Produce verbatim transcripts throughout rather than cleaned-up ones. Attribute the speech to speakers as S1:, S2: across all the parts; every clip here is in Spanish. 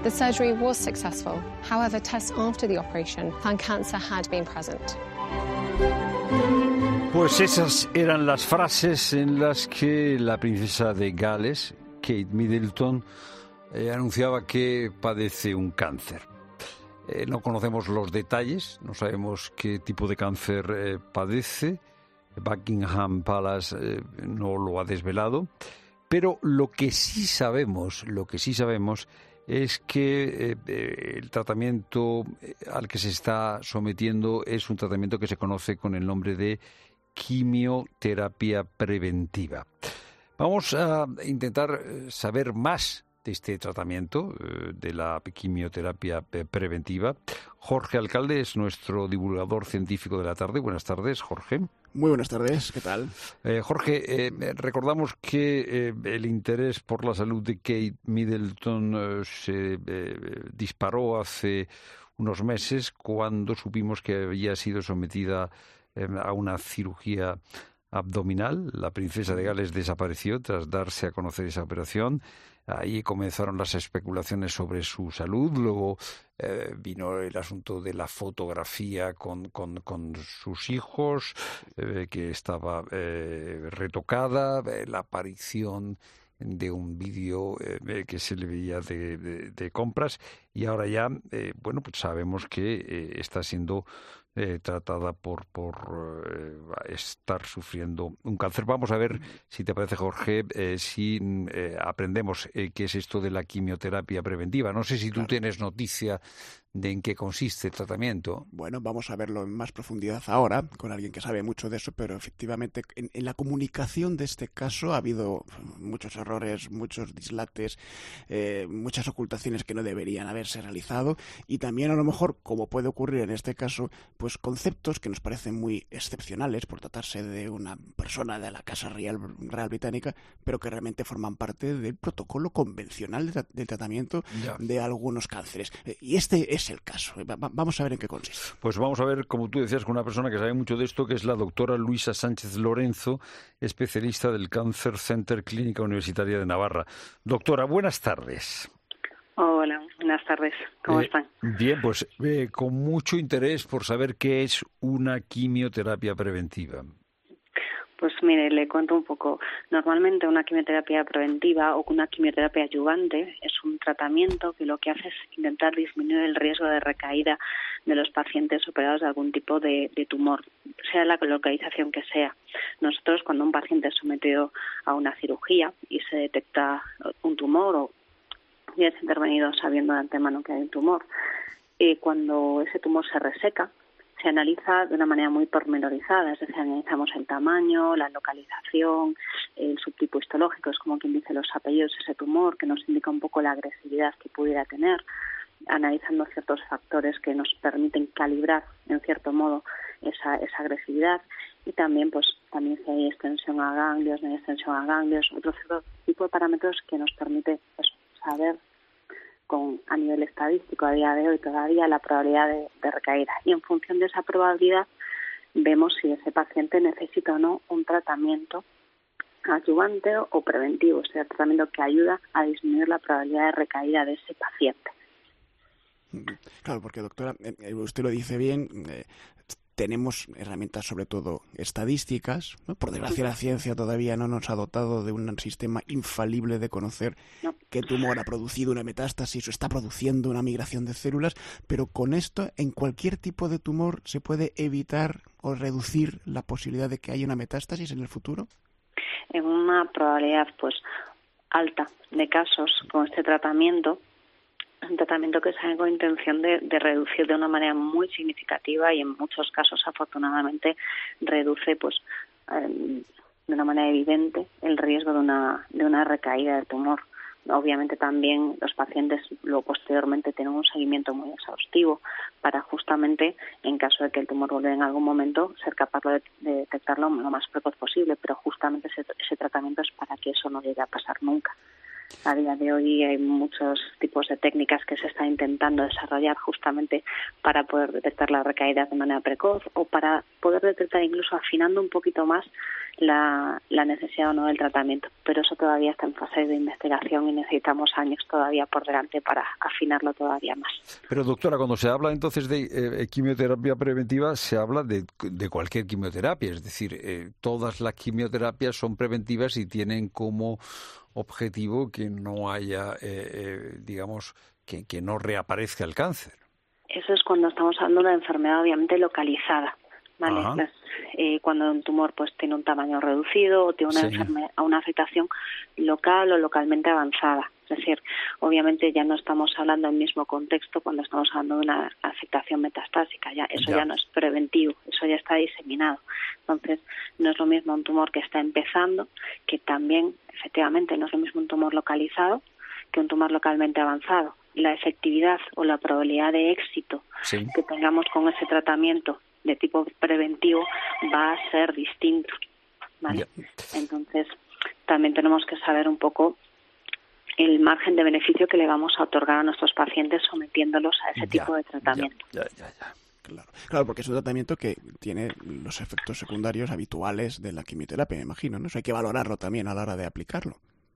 S1: The surgery was successful. However, tests after the operation found cancer had been present.
S2: Pues esas eran las frases en las que la princesa de Gales, Kate Middleton, eh, anunciaba que padece un cáncer. Eh, no conocemos los detalles, no sabemos qué tipo de cáncer eh, padece. Buckingham Palace eh, no lo ha desvelado, pero lo que sí sabemos, lo que sí sabemos es que eh, el tratamiento al que se está sometiendo es un tratamiento que se conoce con el nombre de quimioterapia preventiva. Vamos a intentar saber más de este tratamiento, de la quimioterapia preventiva. Jorge Alcalde es nuestro divulgador científico de la tarde. Buenas tardes, Jorge.
S3: Muy buenas tardes, ¿qué tal?
S2: Eh, Jorge, eh, recordamos que eh, el interés por la salud de Kate Middleton eh, se eh, disparó hace unos meses cuando supimos que había sido sometida eh, a una cirugía abdominal. La princesa de Gales desapareció tras darse a conocer esa operación. Ahí comenzaron las especulaciones sobre su salud. Luego eh, vino el asunto de la fotografía con, con, con sus hijos, eh, que estaba eh, retocada, eh, la aparición de un vídeo eh, que se le veía de, de, de compras, y ahora ya, eh, bueno, pues sabemos que eh, está siendo Eh, tratada por, por eh, estar sufriendo un cáncer. Vamos a ver, si te parece, Jorge, eh, si eh, aprendemos eh, qué es esto de la quimioterapia preventiva. No sé si tú claro. tienes noticia de en qué consiste el tratamiento.
S3: Bueno, vamos a verlo en más profundidad ahora, con alguien que sabe mucho de eso, pero efectivamente en, en la comunicación de este caso ha habido muchos errores, muchos dislates, eh, muchas ocultaciones que no deberían haberse realizado, y también a lo mejor, como puede ocurrir en este caso, pues conceptos que nos parecen muy excepcionales por tratarse de una persona de la Casa Real, Real Británica, pero que realmente forman parte del protocolo convencional de, del tratamiento ya. de algunos cánceres. Y este es el caso. Vamos a ver en qué consiste.
S2: Pues vamos a ver, como tú decías, con una persona que sabe mucho de esto, que es la doctora Luisa Sánchez Lorenzo, especialista del Cancer Center Clínica Universitaria de Navarra. Doctora, buenas tardes.
S4: Hola, buenas tardes. ¿Cómo
S2: eh,
S4: están?
S2: Bien, pues eh, con mucho interés por saber qué es una quimioterapia preventiva.
S4: Pues mire, le cuento un poco. Normalmente una quimioterapia preventiva o una quimioterapia adyuvante es un tratamiento que lo que hace es intentar disminuir el riesgo de recaída de los pacientes operados de algún tipo de, de tumor, sea la localización que sea. Nosotros, cuando un paciente es sometido a una cirugía y se detecta un tumor o ya es intervenido sabiendo de antemano que hay un tumor, eh, cuando ese tumor se reseca, se analiza de una manera muy pormenorizada, es decir, analizamos el tamaño, la localización, el subtipo histológico, es como quien dice los apellidos de ese tumor, que nos indica un poco la agresividad que pudiera tener, analizando ciertos factores que nos permiten calibrar, en cierto modo, esa, esa agresividad, y también, pues, también si hay extensión a ganglios, no hay extensión a ganglios, otro cierto tipo de parámetros que nos permite, pues, saber con a nivel estadístico a día de hoy todavía la probabilidad de, de recaída, y en función de esa probabilidad vemos si ese paciente necesita o no un tratamiento adyuvante o preventivo, o sea, tratamiento que ayuda a disminuir la probabilidad de recaída de ese paciente.
S3: Claro, porque doctora, usted lo dice bien, eh, tenemos herramientas sobre todo estadísticas, ¿no? Por desgracia la ciencia todavía no nos ha dotado de un sistema infalible de conocer no. qué tumor ha producido una metástasis o está produciendo una migración de células, pero con esto en cualquier tipo de tumor se puede evitar o reducir la posibilidad de que haya una metástasis en el futuro.
S4: En una probabilidad pues alta de casos con este tratamiento, un tratamiento que se hace con intención de, de reducir de una manera muy significativa y en muchos casos afortunadamente reduce pues eh, de una manera evidente el riesgo de una de una recaída del tumor. Obviamente también los pacientes luego posteriormente tienen un seguimiento muy exhaustivo para justamente, en caso de que el tumor vuelva en algún momento, ser capaz de, de detectarlo lo más precoz posible, pero justamente ese, ese tratamiento es para que eso no llegue a pasar nunca. A día de hoy hay muchos tipos de técnicas que se están intentando desarrollar justamente para poder detectar las recaídas de manera precoz o para poder detectar, incluso afinando un poquito más la, la necesidad o no del tratamiento. Pero eso todavía está en fase de investigación y necesitamos años todavía por delante para afinarlo todavía más.
S2: Pero doctora, cuando se habla entonces de eh, quimioterapia preventiva, se habla de, de cualquier quimioterapia, es decir, eh, todas las quimioterapias son preventivas y tienen como objetivo que no haya, eh, eh, digamos, que, que no reaparezca el cáncer.
S4: Eso es cuando estamos hablando de una enfermedad obviamente localizada, ¿vale? Las, eh, cuando un tumor pues tiene un tamaño reducido o tiene una,
S2: sí.
S4: enfermedad, una afectación local o localmente avanzada. Es decir, obviamente ya no estamos hablando del mismo contexto cuando estamos hablando de una afectación metastásica, ya eso ya. ya no es preventivo, eso ya está diseminado. Entonces, no es lo mismo un tumor que está empezando, que también, efectivamente, no es lo mismo un tumor localizado que un tumor localmente avanzado. La efectividad o la probabilidad de éxito sí. que tengamos con ese tratamiento de tipo preventivo va a ser distinto, ¿vale? Yeah. Entonces, también tenemos que saber un poco el margen de beneficio que le vamos a otorgar a nuestros pacientes sometiéndolos a ese
S2: ya,
S4: tipo de tratamiento.
S2: Ya, ya, ya, ya.
S3: Claro. claro, porque es un tratamiento que tiene los efectos secundarios habituales de la quimioterapia, me imagino, ¿no? Eso hay que valorarlo también a la hora de aplicarlo.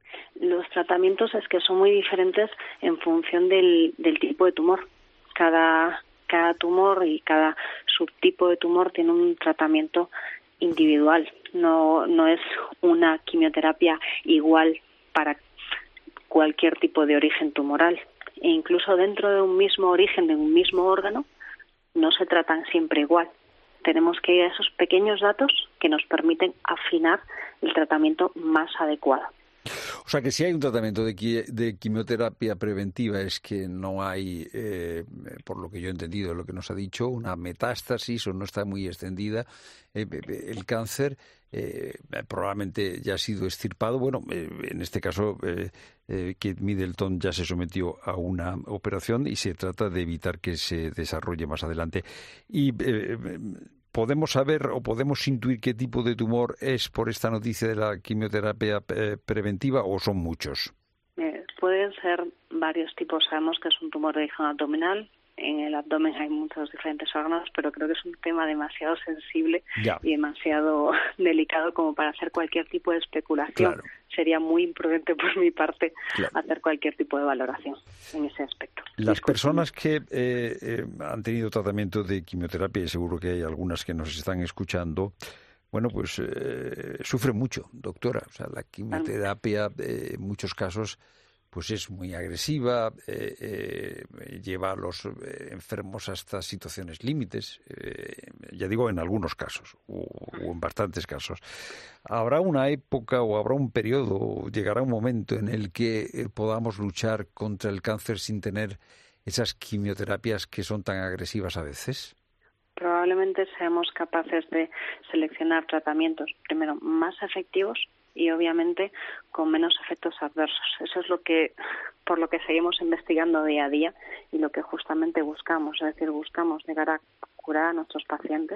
S4: Los tratamientos es que son muy diferentes en función del, del tipo de tumor. Cada, cada tumor y cada subtipo de tumor tiene un tratamiento individual. No, no es una quimioterapia igual para cualquier tipo de origen tumoral. E incluso dentro de un mismo origen, de un mismo órgano, no se tratan siempre igual. Tenemos que ir a esos pequeños datos que nos permiten afinar el tratamiento más adecuado.
S2: O sea que si hay un tratamiento de, qui- de quimioterapia preventiva es que no hay, eh, por lo que yo he entendido, lo que nos ha dicho, una metástasis o no está muy extendida eh, el cáncer, eh, probablemente ya ha sido extirpado. Bueno, eh, en este caso eh, eh, Kate Middleton ya se sometió a una operación y se trata de evitar que se desarrolle más adelante. Y eh, ¿podemos saber o podemos intuir qué tipo de tumor es por esta noticia de la quimioterapia eh, preventiva o son muchos?
S4: Eh, pueden ser varios tipos. Sabemos que es un tumor de origen abdominal. En el abdomen hay muchos diferentes órganos, pero creo que es un tema demasiado sensible ya. y demasiado delicado como para hacer cualquier tipo de especulación. Claro. Sería muy imprudente por mi parte claro. hacer cualquier tipo de valoración en ese aspecto.
S2: Las Disculpen. personas que eh, eh, han tenido tratamiento de quimioterapia, y seguro que hay algunas que nos están escuchando, bueno, pues eh, sufren mucho, doctora. O sea, la quimioterapia eh, en muchos casos pues es muy agresiva, eh, eh, lleva a los eh, enfermos hasta situaciones límites, eh, ya digo en algunos casos, o, o en bastantes casos. ¿Habrá una época o habrá un periodo, o llegará un momento en el que eh, podamos luchar contra el cáncer sin tener esas quimioterapias que son tan agresivas a veces?
S4: Probablemente seamos capaces de seleccionar tratamientos, primero, más efectivos y obviamente con menos efectos adversos. Eso es lo que, por lo que seguimos investigando día a día y lo que justamente buscamos, es decir, buscamos llegar a curar a nuestros pacientes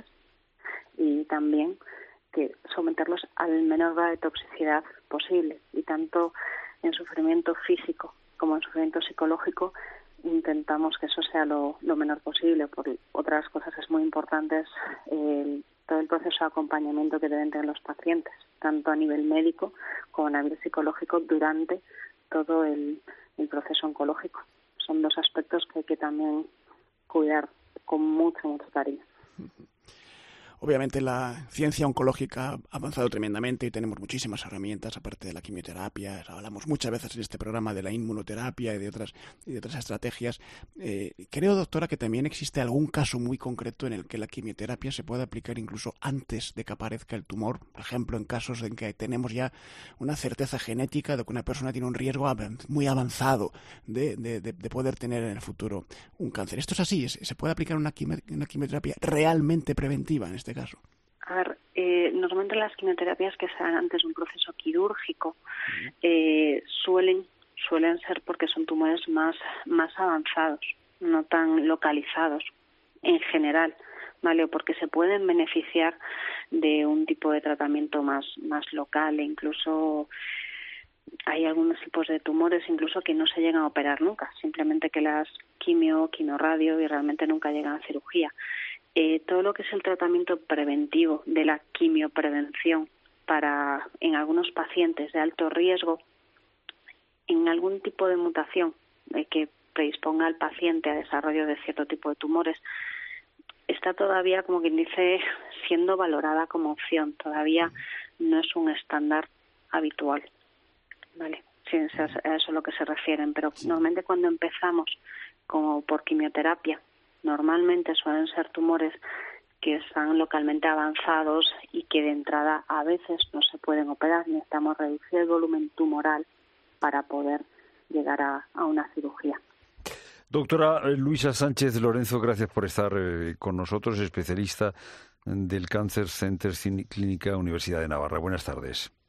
S4: y también que someterlos al menor grado de toxicidad posible, y tanto en sufrimiento físico como en sufrimiento psicológico intentamos que eso sea lo, lo menor posible. Por otras cosas es muy importante el todo el proceso de acompañamiento que deben tener los pacientes, tanto a nivel médico como a nivel psicológico durante todo el, el proceso oncológico. Son dos aspectos que hay que también cuidar con mucho, mucho cariño.
S3: Obviamente la ciencia oncológica ha avanzado tremendamente y tenemos muchísimas herramientas, aparte de la quimioterapia. Hablamos muchas veces en este programa de la inmunoterapia y de otras, y de otras estrategias. Eh, creo, doctora, que también existe algún caso muy concreto en el que la quimioterapia se puede aplicar incluso antes de que aparezca el tumor. Por ejemplo, en casos en que tenemos ya una certeza genética de que una persona tiene un riesgo muy avanzado de, de, de, de poder tener en el futuro un cáncer. ¿Esto es así? ¿Se puede aplicar una, quimio, una quimioterapia realmente preventiva en este caso?
S4: A ver, eh, normalmente las quimioterapias que se dan antes de un proceso quirúrgico eh, suelen suelen ser porque son tumores más más avanzados, no tan localizados en general, ¿vale? O porque se pueden beneficiar de un tipo de tratamiento más más local e incluso hay algunos tipos de tumores incluso que no se llegan a operar nunca, simplemente que las quimio, quimioradio y realmente nunca llegan a cirugía. Eh, todo lo que es el tratamiento preventivo de la quimioprevención para en algunos pacientes de alto riesgo, en algún tipo de mutación eh, que predisponga al paciente a desarrollo de cierto tipo de tumores, está todavía, como quien dice, siendo valorada como opción. Todavía no es un estándar habitual. Vale, sí, a eso es a lo que se refieren. Pero sí, normalmente cuando empezamos como por quimioterapia, normalmente suelen ser tumores que están localmente avanzados y que de entrada a veces no se pueden operar. Necesitamos reducir el volumen tumoral para poder llegar a, a una cirugía.
S2: Doctora Luisa Sánchez Lorenzo, gracias por estar eh, con nosotros, especialista del Cancer Center Clínica Universidad de Navarra. Buenas tardes.